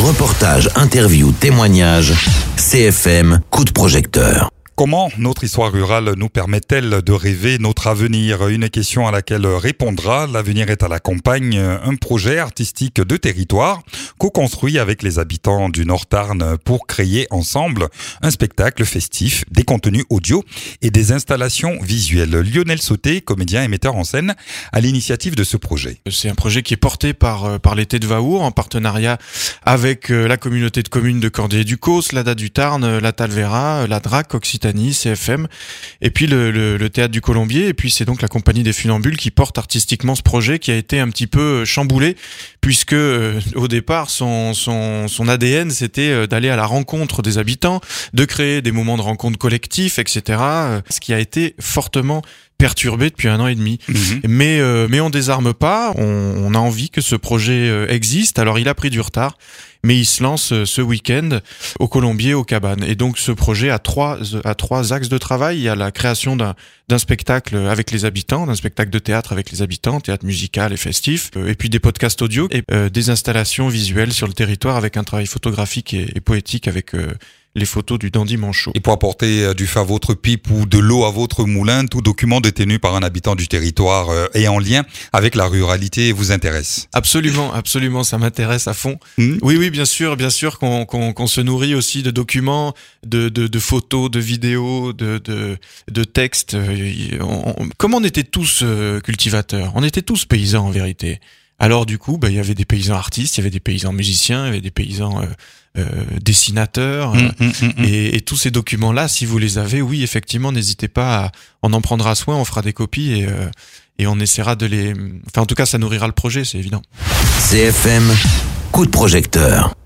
Reportages, interviews, témoignages. CFM, coup de projecteur. Comment notre histoire rurale nous permet-elle de rêver notre avenir ? Une question à laquelle répondra L'Avenir est à la campagne, un projet artistique de territoire co-construit avec les habitants du Nord-Tarn pour créer ensemble un spectacle festif, des contenus audio et des installations visuelles. Lionel Sauté, comédien et metteur en scène, à l'initiative de ce projet. C'est un projet qui est porté par l'été de Vaour en partenariat avec la communauté de communes de Cordier-du-Causse, l'ADA du Tarn, la Talvera, la DRAC, Occitanie, CFM, et puis le Théâtre du Colombier, et puis c'est donc la Compagnie des Funambules qui porte artistiquement ce projet qui a été un petit peu chamboulé, puisque au départ son ADN c'était d'aller à la rencontre des habitants, de créer des moments de rencontre collectifs, etc. Ce qui a été fortement perturbé depuis 1 an et demi. Mais on désarme pas, on a envie que ce projet existe. Alors il a pris du retard, mais il se lance ce week-end au Colombier, aux Cabanes. Et donc ce projet a trois axes de travail. Il y a la création d'un spectacle avec les habitants, d'un spectacle de théâtre avec les habitants, théâtre musical et festif, et puis des podcasts audio et des installations visuelles sur le territoire avec un travail photographique et poétique avec les photos du dandy Manchot. Et pour apporter du feu à votre pipe ou de l'eau à votre moulin, tout document détenu par un habitant du territoire et en lien avec la ruralité vous intéresse. Absolument, ça m'intéresse à fond. Oui, bien sûr qu'on se nourrit aussi de documents, de photos, de vidéos, de textes. Comme on était tous cultivateurs, on était tous paysans en vérité. Alors du coup, il y avait des paysans artistes, il y avait des paysans musiciens, il y avait des paysans dessinateurs, et tous ces documents-là, si vous les avez, oui, effectivement, n'hésitez pas, on en prendra soin, on fera des copies et on essaiera de les... Enfin, en tout cas, ça nourrira le projet, c'est évident. CFM, coup de projecteur.